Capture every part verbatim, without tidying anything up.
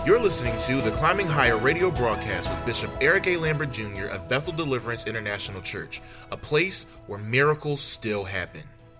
You're listening to the Climbing Higher radio broadcast with Bishop Eric A. Lambert Junior of Bethel Deliverance International Church, a place where miracles still happen.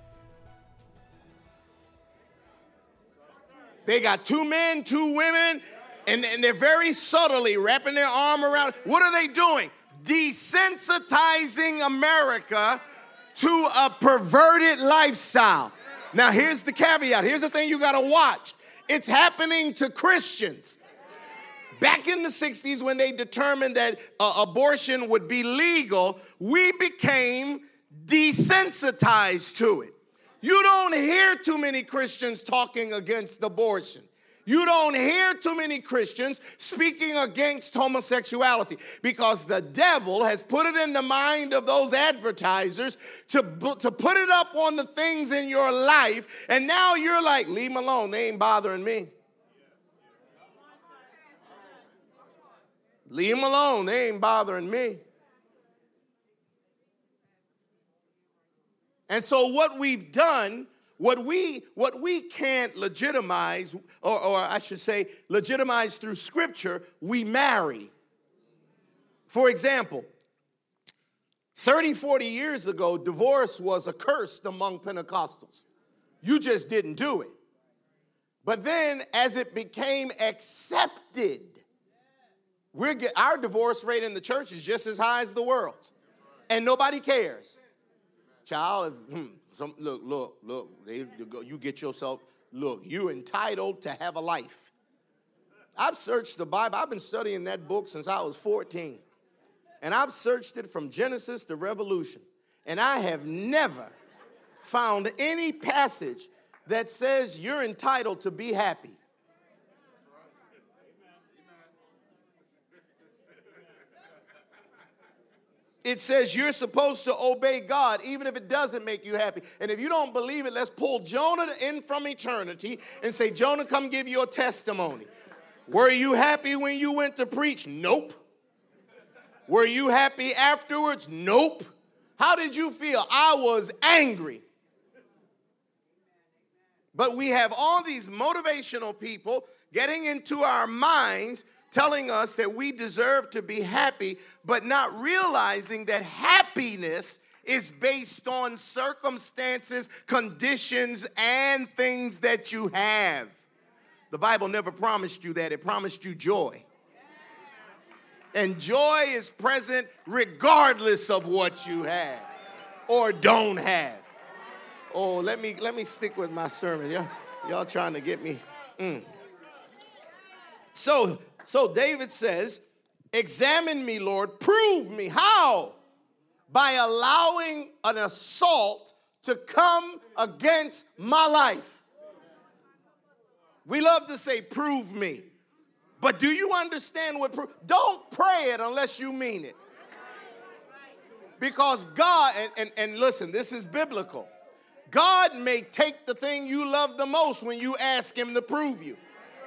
They got two men, two women, and, and they're very subtly wrapping their arm around. What are they doing? Desensitizing America to a perverted lifestyle. Now, here's the caveat. Here's the thing you got to watch. It's happening to Christians. Back in the sixties, when they determined that uh, abortion would be legal, we became desensitized to it. You don't hear too many Christians talking against abortion. You don't hear too many Christians speaking against homosexuality because the devil has put it in the mind of those advertisers to, to put it up on the things in your life, and now you're like, leave them alone, they ain't bothering me. Leave them alone, they ain't bothering me. And so what we've done, what we what we can't legitimize, or, or I should say legitimize through Scripture, we marry. For example, thirty, forty years ago, divorce was accursed among Pentecostals. You just didn't do it. But then as it became accepted, we're get, our divorce rate in the church is just as high as the world's. And nobody cares. Child, if, hmm, some, look, look, look, they, you get yourself, look, you're entitled to have a life. I've searched the Bible. I've been studying that book since I was fourteen. And I've searched it from Genesis to Revelation. And I have never found any passage that says you're entitled to be happy. It says you're supposed to obey God even if it doesn't make you happy. And if you don't believe it, let's pull Jonah in from eternity and say, Jonah, come give your testimony. Were you happy when you went to preach? Nope. Were you happy afterwards? Nope. How did you feel? I was angry. But we have all these motivational people getting into our minds telling us that we deserve to be happy, but not realizing that happiness is based on circumstances, conditions, and things that you have. The Bible never promised you that. It promised you joy. And joy is present regardless of what you have or don't have. Oh, let me let me stick with my sermon. Y'all, y'all trying to get me. Mm. So, So David says, examine me, Lord, prove me. How? By allowing an assault to come against my life. We love to say, prove me. But do you understand what prove? Don't pray it unless you mean it. Because God, and, and, and listen, this is biblical. God may take the thing you love the most when you ask him to prove you.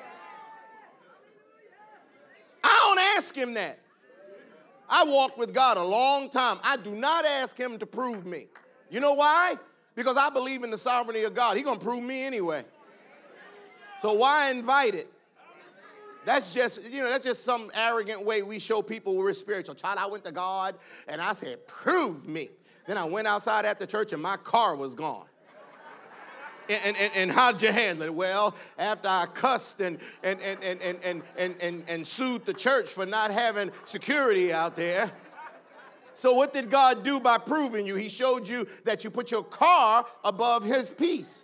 I don't ask him that. I walked with God a long time. I do not ask him to prove me. You know why? Because I believe in the sovereignty of God. He's going to prove me anyway. So why invite it? That's just, you know, that's just some arrogant way we show people we're spiritual. Child, I went to God and I said, prove me. Then I went outside after church and my car was gone. And, and, and how'd you handle it? Well, after I cussed and, and, and, and, and, and, and, and, and sued the church for not having security out there. So what did God do by proving you? He showed you that you put your car above his peace.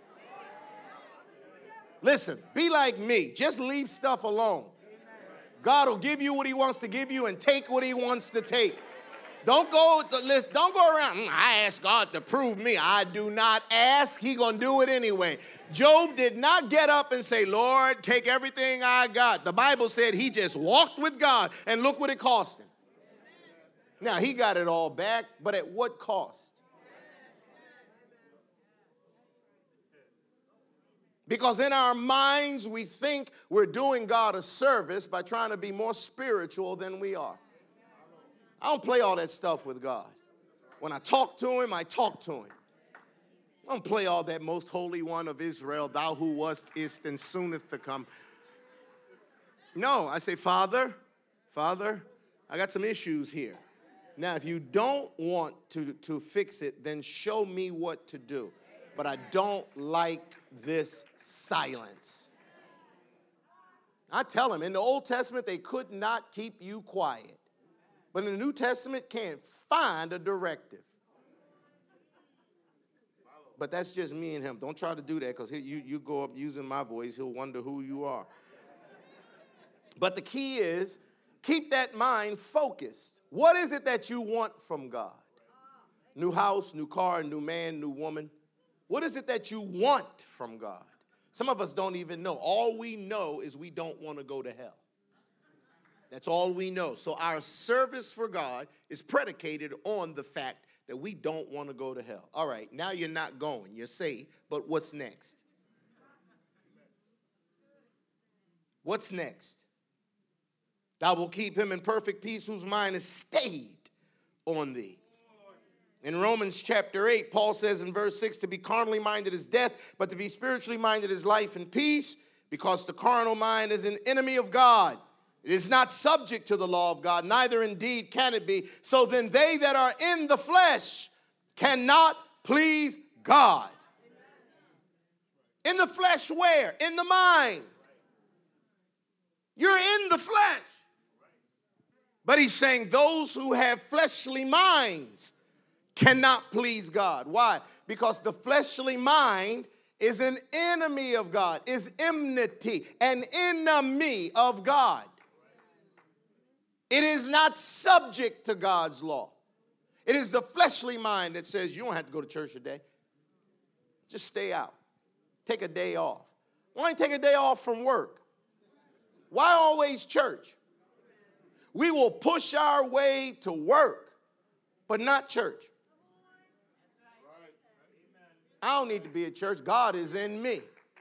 Listen, be like me. Just leave stuff alone. God will give you what he wants to give you and take what he wants to take. Don't go, don't go around, mm, I asked God to prove me. I do not ask. He's going to do it anyway. Job did not get up and say, Lord, take everything I got. The Bible said he just walked with God, and look what it cost him. Now, he got it all back, but at what cost? Because in our minds, we think we're doing God a service by trying to be more spiritual than we are. I don't play all that stuff with God. When I talk to him, I talk to him. I don't play all that most holy one of Israel, thou who wast, ist, and sooneth to come. No, I say, Father, Father, I got some issues here. Now, if you don't want to, to fix it, then show me what to do. But I don't like this silence. I tell them, in the Old Testament, they could not keep you quiet. But in the New Testament, can't find a directive. But that's just me and him. Don't try to do that, because you, you go up using my voice, he'll wonder who you are. But the key is, keep that mind focused. What is it that you want from God? New house, new car, new man, new woman. What is it that you want from God? Some of us don't even know. All we know is we don't want to go to hell. That's all we know. So our service for God is predicated on the fact that we don't want to go to hell. All right, now you're not going. You're saved. But what's next? What's next? Thou will keep him in perfect peace whose mind is stayed on thee. In Romans chapter eight, Paul says in verse six, to be carnally minded is death, but to be spiritually minded is life and peace, because the carnal mind is an enemy of God. It is not subject to the law of God, neither indeed can it be. So then they that are in the flesh cannot please God. In the flesh where? In the mind. You're in the flesh. But he's saying those who have fleshly minds cannot please God. Why? Because the fleshly mind is an enemy of God, is enmity, an enemy of God. It is not subject to God's law. It is the fleshly mind that says you don't have to go to church today. Just stay out. Take a day off. Why don't you take a day off from work? Why always church? We will push our way to work, but not church. I don't need to be at church. God is in me.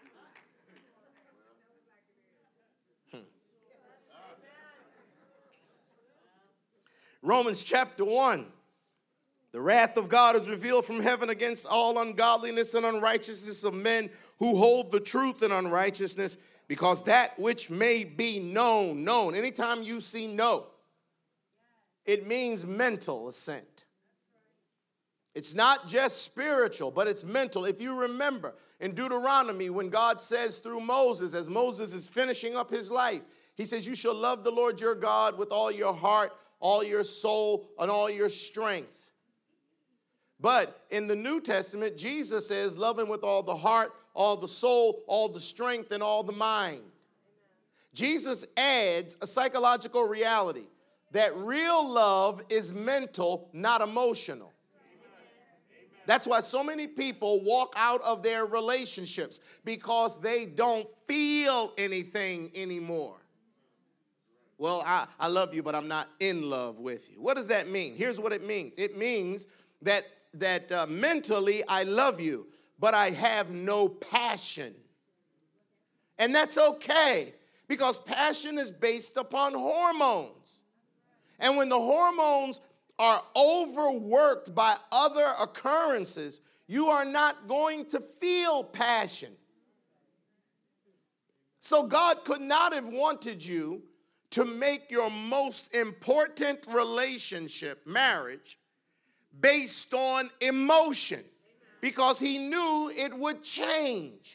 Hmm. Romans chapter one. The wrath of God is revealed from heaven against all ungodliness and unrighteousness of men who hold the truth in unrighteousness, because that which may be known, known. Anytime you see know, it means mental assent. It's not just spiritual, but it's mental. If you remember in Deuteronomy, when God says through Moses, as Moses is finishing up his life, he says, you shall love the Lord your God with all your heart, all your soul, and all your strength. But in the New Testament, Jesus says, love him with all the heart, all the soul, all the strength, and all the mind. Jesus adds a psychological reality that real love is mental, not emotional. That's why so many people walk out of their relationships, because they don't feel anything anymore. Well, I, I love you, but I'm not in love with you. What does that mean? Here's what it means. It means that, that uh, mentally I love you, but I have no passion. And that's okay, because passion is based upon hormones. And when the hormones are overworked by other occurrences, you are not going to feel passion. So God could not have wanted you to make your most important relationship, marriage, based on emotion, because he knew it would change.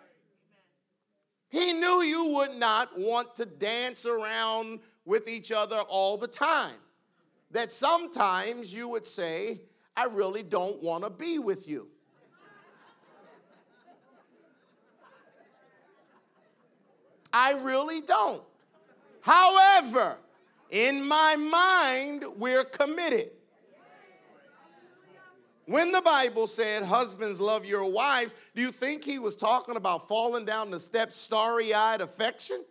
He knew you would not want to dance around with each other all the time. That sometimes you would say, I really don't want to be with you. I really don't. However, in my mind, we're committed. When the Bible said, husbands, love your wives, do you think he was talking about falling down the steps, starry-eyed affection?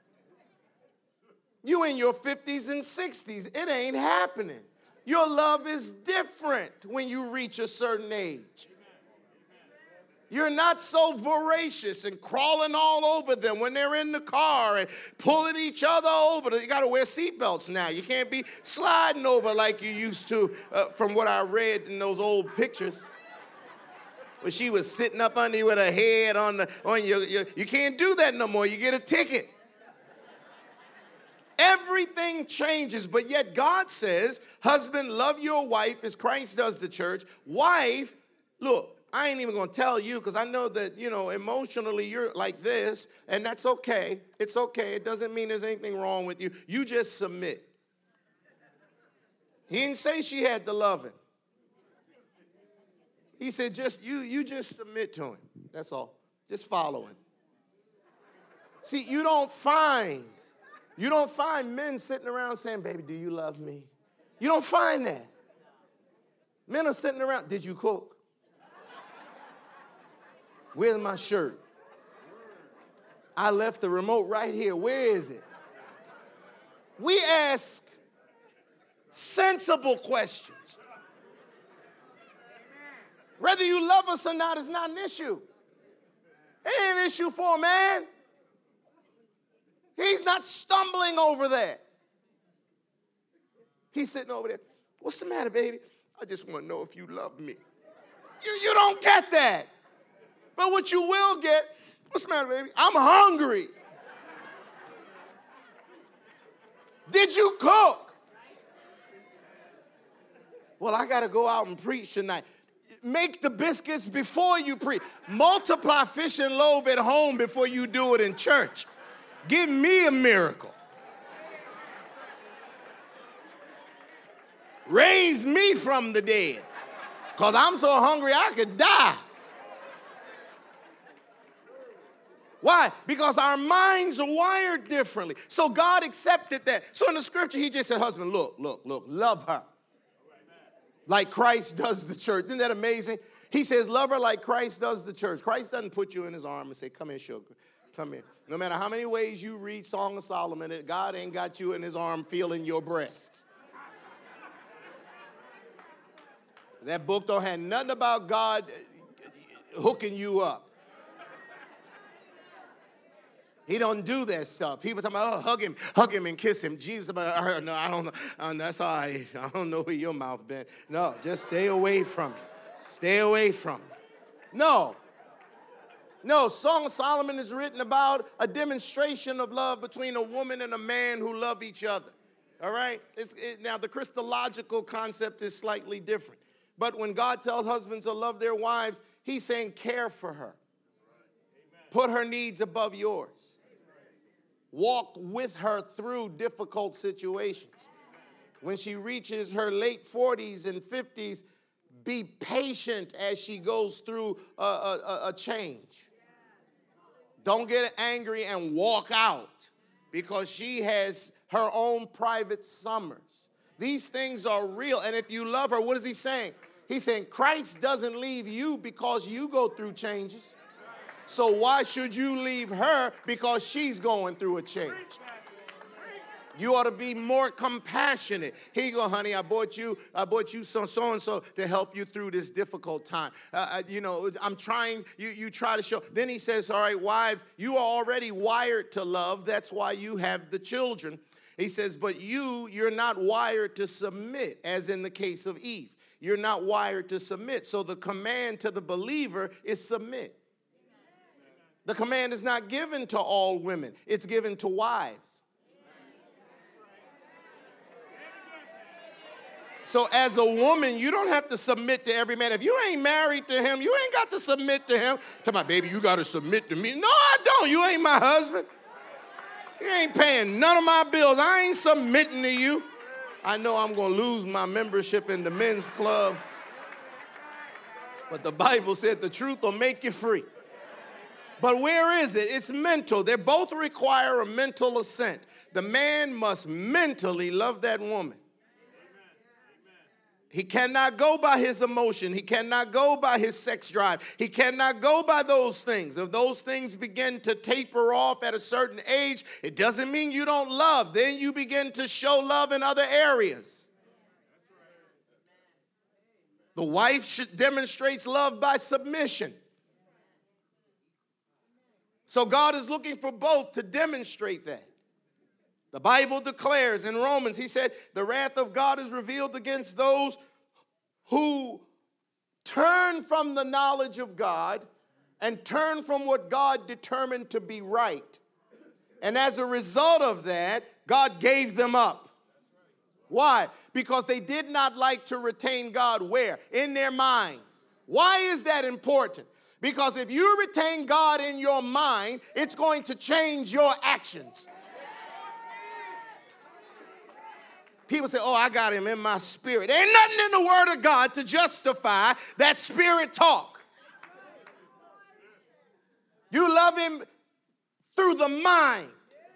You in your fifties and sixties, it ain't happening. Your love is different when you reach a certain age. You're not so voracious and crawling all over them when they're in the car and pulling each other over. You got to wear seatbelts now. You can't be sliding over like you used to, uh, from what I read in those old pictures. When she was sitting up under you with her head on the on your, your, you can't do that no more. You get a ticket. everything changes. But yet God says, husband, love your wife as Christ does the church. Wife, look, I ain't even going to tell you because I know that, you know, emotionally you're like this, and that's okay. It's okay. It doesn't mean there's anything wrong with you. You just submit. He didn't say she had to love him. He said, just you, you just submit to him. That's all. Just follow him. See, you don't find, you don't find men sitting around saying, baby, do you love me? You don't find that. Men are sitting around, did you cook? Where's my shirt? I left the remote right here. Where is it? We ask sensible questions. Whether you love us or not is not an issue. It ain't an issue for a man. He's not stumbling over that. He's sitting over there. What's the matter, baby? I just want to know if you love me. You, you don't get that. But what you will get, what's the matter, baby? I'm hungry. Did you cook? Well, I got to go out and preach tonight. Make the biscuits before you preach. Multiply fish and loaf at home before you do it in church. Give me a miracle. Raise me from the dead. Because I'm so hungry I could die. Why? Because our minds are wired differently. So God accepted that. So in the scripture, he just said, husband, look, look, look, love her. Like Christ does the church. Isn't that amazing? He says, love her like Christ does the church. Christ doesn't put you in his arm and say, come here, sugar. Come here. No matter how many ways you read Song of Solomon, God ain't got you in his arm feeling your breast. That book don't have nothing about God hooking you up. He don't do that stuff. People talking about, oh, hug him, hug him and kiss him. Jesus, no, I don't know. Oh, that's all right. I don't know where your mouth been. No, just stay away from it. Stay away from it. No. No, Song of Solomon is written about a demonstration of love between a woman and a man who love each other. All right? It's, it, now, the Christological concept is slightly different. But when God tells husbands to love their wives, he's saying care for her. Put her needs above yours. Walk with her through difficult situations. When she reaches her late forties and fifties, be patient as she goes through a, a, a change. Don't get angry and walk out because she has her own private summers. These things are real. And if you love her, what is he saying? He's saying Christ doesn't leave you because you go through changes. So why should you leave her because she's going through a change? You ought to be more compassionate. Here you go, honey. I bought you, I bought you so so and so to help you through this difficult time. Uh, you know, I'm trying. You you try to show. Then he says, all right, wives, you are already wired to love. That's why you have the children. He says, but you, you're not wired to submit, as in the case of Eve. You're not wired to submit. So the command to the believer is submit. The command is not given to all women. It's given to wives. So as a woman, you don't have to submit to every man. If you ain't married to him, you ain't got to submit to him. Tell my baby, you got to submit to me. No, I don't. You ain't my husband. You ain't paying none of my bills. I ain't submitting to you. I know I'm going to lose my membership in the men's club. But the Bible said the truth will make you free. But where is it? It's mental. They both require a mental assent. The man must mentally love that woman. He cannot go by his emotion. He cannot go by his sex drive. He cannot go by those things. If those things begin to taper off at a certain age, it doesn't mean you don't love. Then you begin to show love in other areas. The wife should demonstrates love by submission. So God is looking for both to demonstrate that. The Bible declares in Romans, he said, the wrath of God is revealed against those who turn from the knowledge of God and turn from what God determined to be right. And as a result of that, God gave them up. Why? Because they did not like to retain God where? In their minds. Why is that important? Because if you retain God in your mind, it's going to change your actions. People say, oh, I got him in my spirit. There ain't nothing in the word of God to justify that spirit talk. You love him through the mind.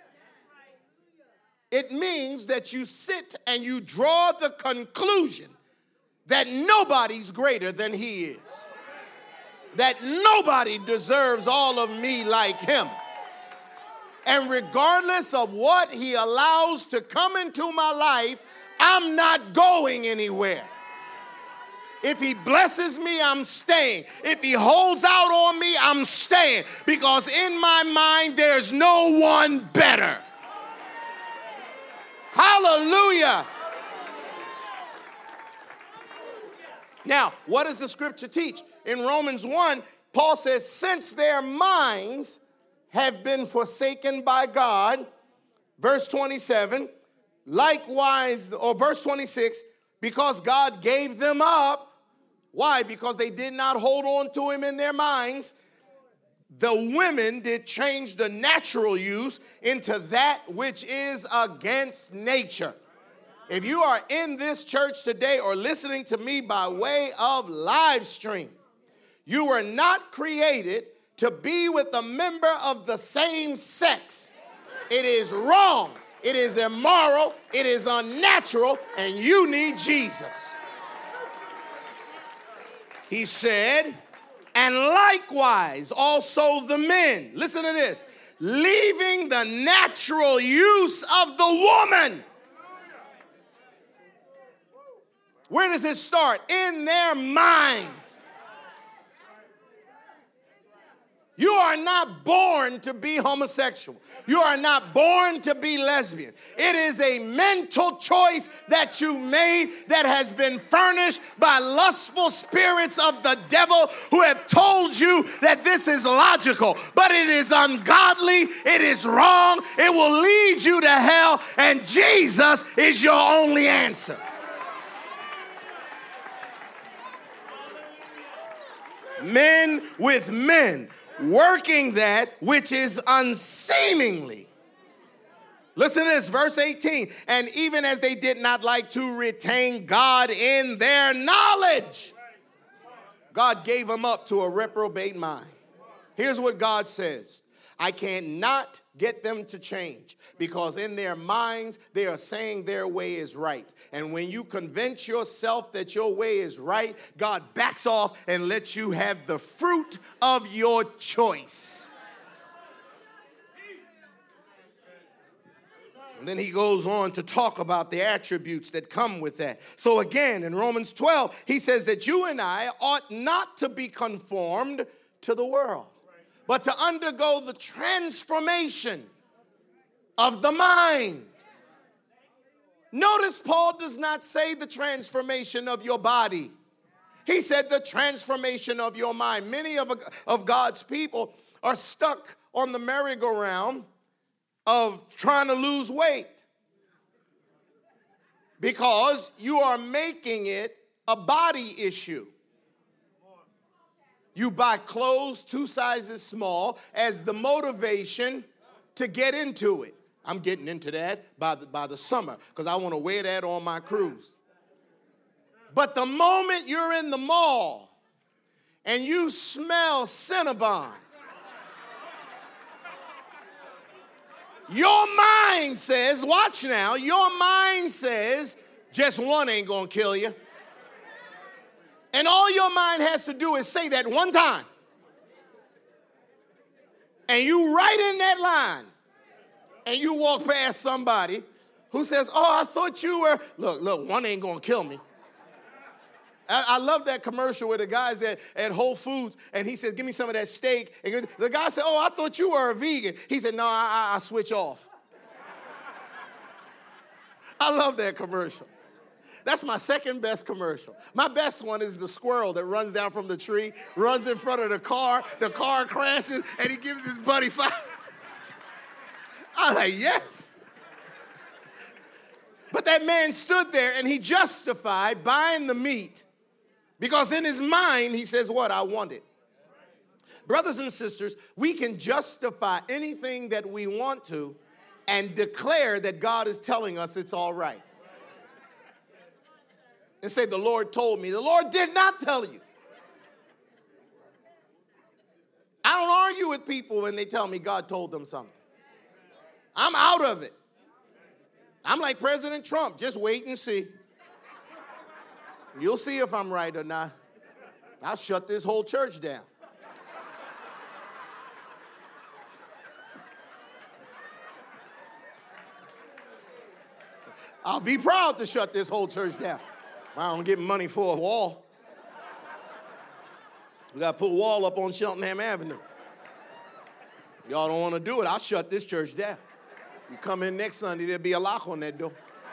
It means that you sit and you draw the conclusion that nobody's greater than he is. That nobody deserves all of me like him. And regardless of what he allows to come into my life, I'm not going anywhere. If he blesses me, I'm staying. If he holds out on me, I'm staying. Because in my mind, there's no one better. Hallelujah. Now, what does the scripture teach? In Romans one, Paul says, since their minds have been forsaken by God, verse twenty-seven, likewise, or verse twenty-six, because God gave them up. Why? Because they did not hold on to him in their minds. The women did change the natural use into that which is against nature. If you are in this church today or listening to me by way of live stream, you were not created to be with a member of the same sex. It is wrong. It is immoral. It is unnatural. And you need Jesus. He said, and likewise also the men, listen to this, leaving the natural use of the woman. Where does it start? In their minds. You are not born to be homosexual. You are not born to be lesbian. It is a mental choice that you made that has been furnished by lustful spirits of the devil who have told you that this is logical, but it is ungodly, it is wrong, it will lead you to hell, and Jesus is your only answer. Men with men, working that which is unseemingly. Listen to this, verse eighteen. And even as they did not like to retain God in their knowledge, God gave them up to a reprobate mind. Here's what God says. I cannot get them to change because in their minds, they are saying their way is right. And when you convince yourself that your way is right, God backs off and lets you have the fruit of your choice. And then he goes on to talk about the attributes that come with that. So again, in Romans twelve, he says that you and I ought not to be conformed to the world, but to undergo the transformation of the mind. Notice Paul does not say the transformation of your body. He said the transformation of your mind. Many of, of God's people are stuck on the merry-go-round of trying to lose weight because you are making it a body issue. You buy clothes two sizes small as the motivation to get into it. I'm getting into that by the, by the summer because I want to wear that on my cruise. But the moment you're in the mall and you smell Cinnabon, your mind says, watch now, your mind says, just one ain't going to kill you. And all your mind has to do is say that one time. And you right in that line. And you walk past somebody who says, oh, I thought you were, look, look, one ain't going to kill me. I, I love that commercial where the guy's at, at Whole Foods and he says, give me some of that steak. And the guy said, oh, I thought you were a vegan. He said, no, I, I, I switch off. I love that commercial. That's my second best commercial. My best one is the squirrel that runs down from the tree, runs in front of the car, the car crashes, and he gives his buddy five. I'm like, yes. But that man stood there and he justified buying the meat because in his mind he says, what? I want it. Brothers and sisters, we can justify anything that we want to and declare that God is telling us it's all right. And say, the Lord told me. The Lord did not tell you. I don't argue with people when they tell me God told them something. I'm out of it. I'm like President Trump. Just wait and see. You'll see if I'm right or not. I'll shut this whole church down. I'll be proud to shut this whole church down. I don't get money for a wall. We got to put a wall up on Cheltenham Avenue. Y'all don't want to do it, I'll shut this church down. You come in next Sunday, there'll be a lock on that door.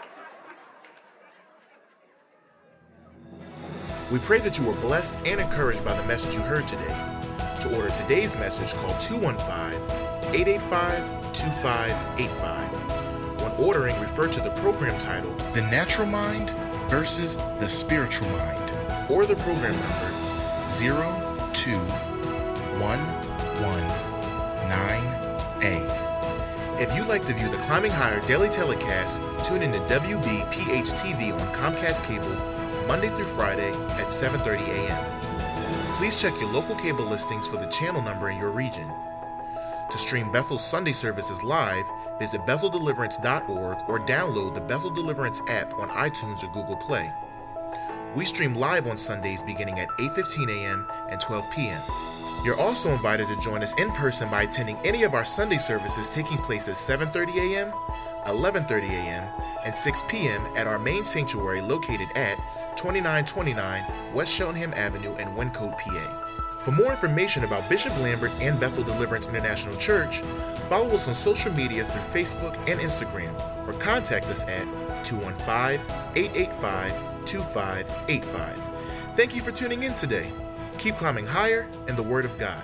We pray that you were blessed and encouraged by the message you heard today. To order today's message, call two one five, eight eight five, two five eight five. When ordering, refer to the program title, The Natural Mind versus the Spiritual Mind, or the program number zero two one one nine A. If you'd like to view the Climbing Higher daily telecast, tune in to W B P H T V on Comcast Cable Monday through Friday at seven thirty a.m. Please check your local cable listings for the channel number in your region. To stream Bethel's Sunday services live, visit Bethel Deliverance dot org or download the Bethel Deliverance app on iTunes or Google Play. We stream live on Sundays beginning at eight fifteen a.m. and twelve p.m. You're also invited to join us in person by attending any of our Sunday services taking place at seven thirty a.m., eleven thirty a.m., and six p.m. at our main sanctuary located at twenty-nine twenty-nine West Cheltenham Avenue in Wyncote, P A. For more information about Bishop Lambert and Bethel Deliverance International Church, follow us on social media through Facebook and Instagram, or contact us at two one five, eight eight five, two five eight five. Thank you for tuning in today. Keep climbing higher in the Word of God.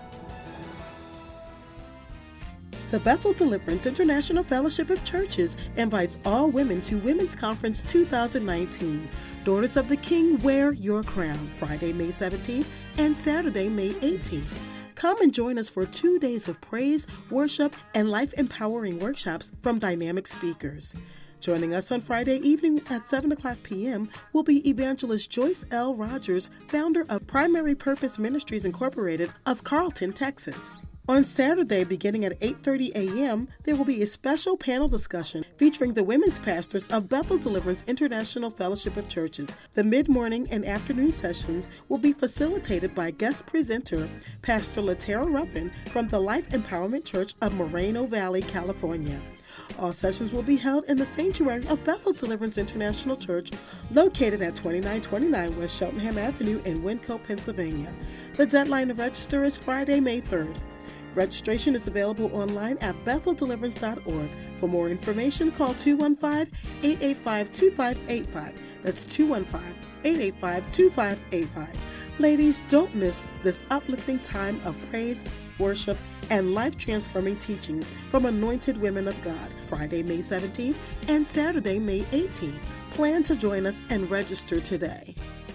The Bethel Deliverance International Fellowship of Churches invites all women to Women's Conference two thousand nineteen. Daughters of the King, Wear Your Crown, Friday, May seventeenth and Saturday, May eighteenth. Come and join us for two days of praise, worship, and life-empowering workshops from dynamic speakers. Joining us on Friday evening at seven o'clock p.m. will be Evangelist Joyce L. Rogers, founder of Primary Purpose Ministries Incorporated of Carlton, Texas. On Saturday, beginning at eight thirty a.m., there will be a special panel discussion featuring the women's pastors of Bethel Deliverance International Fellowship of Churches. The mid-morning and afternoon sessions will be facilitated by guest presenter, Pastor Latera Ruffin from the Life Empowerment Church of Moreno Valley, California. All sessions will be held in the sanctuary of Bethel Deliverance International Church, located at twenty-nine twenty-nine West Cheltenham Avenue in Wyncote, Pennsylvania. The deadline to register is Friday, May third. Registration is available online at Bethel Deliverance dot org. For more information, call two one five, eight eight five, two five eight five. That's two one five, eight eight five, two five eight five. Ladies, don't miss this uplifting time of praise, worship, and life-transforming teaching from anointed women of God, Friday, May seventeenth and Saturday, May eighteenth. Plan to join us and register today.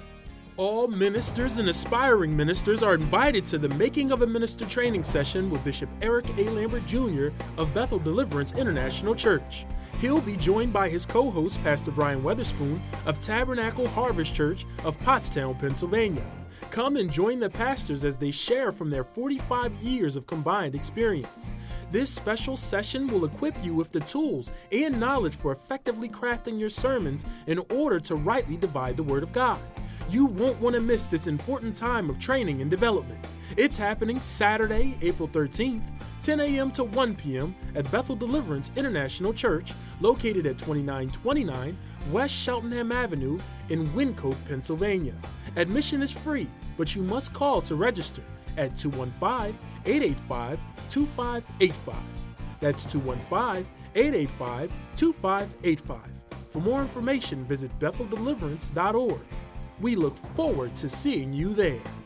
All ministers and aspiring ministers are invited to the Making of a Minister training session with Bishop Eric A. Lambert Junior of Bethel Deliverance International Church. He'll be joined by his co-host, Pastor Brian Weatherspoon of Tabernacle Harvest Church of Pottstown, Pennsylvania. Come and join the pastors as they share from their forty-five years of combined experience. This special session will equip you with the tools and knowledge for effectively crafting your sermons in order to rightly divide the Word of God. You won't want to miss this important time of training and development. It's happening Saturday, April thirteenth, ten a.m. to one p.m. at Bethel Deliverance International Church, located at twenty-nine twenty-nine West Cheltenham Avenue in Wyncote, Pennsylvania. Admission is free, but you must call to register at two one five, eight eight five, two five eight five. That's two one five, eight eight five, two five eight five. For more information, visit Bethel Deliverance dot org. We look forward to seeing you there.